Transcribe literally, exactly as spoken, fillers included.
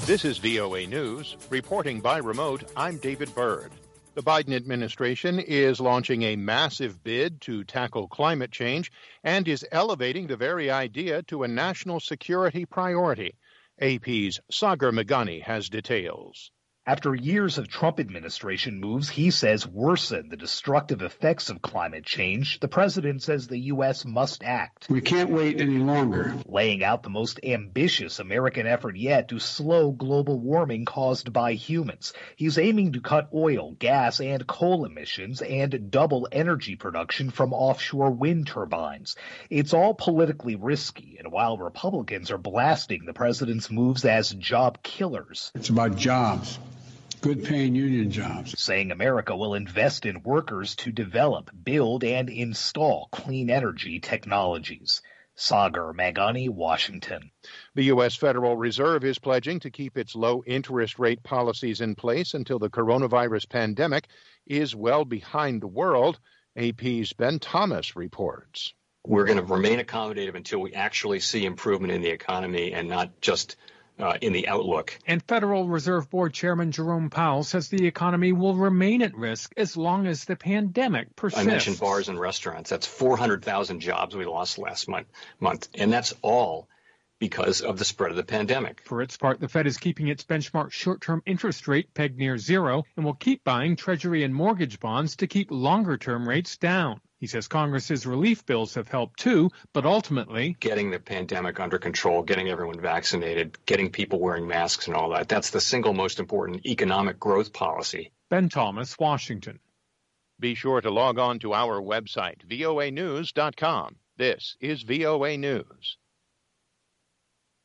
This is V O A News. Reporting by remote, I'm David Byrd. The Biden administration is launching a massive bid to tackle climate change and is elevating the very idea to a national security priority. A P's Sagar Meghani has details. After years of Trump administration moves he says worsen the destructive effects of climate change, the president says the U S must act. We can't wait any longer. Laying out the most ambitious American effort yet to slow global warming caused by humans. He's aiming to cut oil, gas, and coal emissions and double energy production from offshore wind turbines. It's all politically risky, and while Republicans are blasting the president's moves as job killers. It's about jobs. Good-paying union jobs. Saying America will invest in workers to develop, build, and install clean energy technologies. Sagar Meghani, Washington. The U S. Federal Reserve is pledging to keep its low interest rate policies in place until the coronavirus pandemic is well behind the world. A P's Ben Thomas reports. We're going to remain accommodative until we actually see improvement in the economy and not just Uh, in the outlook. And Federal Reserve Board Chairman Jerome Powell says the economy will remain at risk as long as the pandemic persists. I mentioned bars and restaurants. That's four hundred thousand jobs we lost last month, month, and that's all because of the spread of the pandemic. For its part, the Fed is keeping its benchmark short-term interest rate pegged near zero and will keep buying Treasury and mortgage bonds to keep longer-term rates down. He says Congress's relief bills have helped too, but ultimately getting the pandemic under control, getting everyone vaccinated, getting people wearing masks and all that, that's the single most important economic growth policy. Ben Thomas, Washington. Be sure to log on to our website, V O A news dot com. This is V O A News.